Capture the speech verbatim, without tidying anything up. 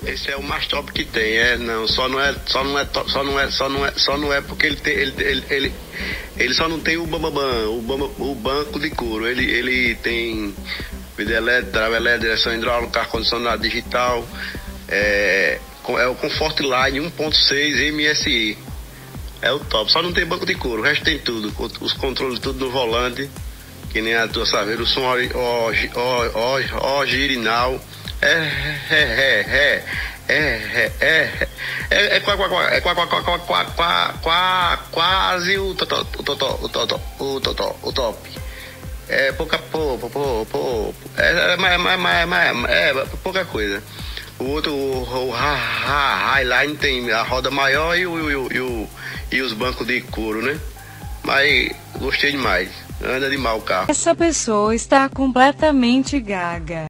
Esse é o mais top que tem, é, não, só não é, só não é, top, só não é, só não é, só não é porque ele tem, ele, ele, ele, ele só não tem o bambam, o, bamba, o banco de couro, ele, ele tem vidro elétrico, trava elétrica, direção hidráulica, ar-condicionado digital, é, é o Comfort Line um ponto seis M S I, é o top, só não tem banco de couro, o resto tem tudo, os controles tudo no volante, que nem a tua saveira, o som original. É, é, é, é, é, é, é, é, é, quase o totó, o totó, o totó, o totó, o top. É pouca, pô, pô, pô, pô, é, é, é, pouca coisa. O outro, o, o Highline tem a roda maior e, o, e, o, e, o, e os bancos de couro, né? Mas gostei demais, anda de mal o carro. Essa pessoa está completamente gaga.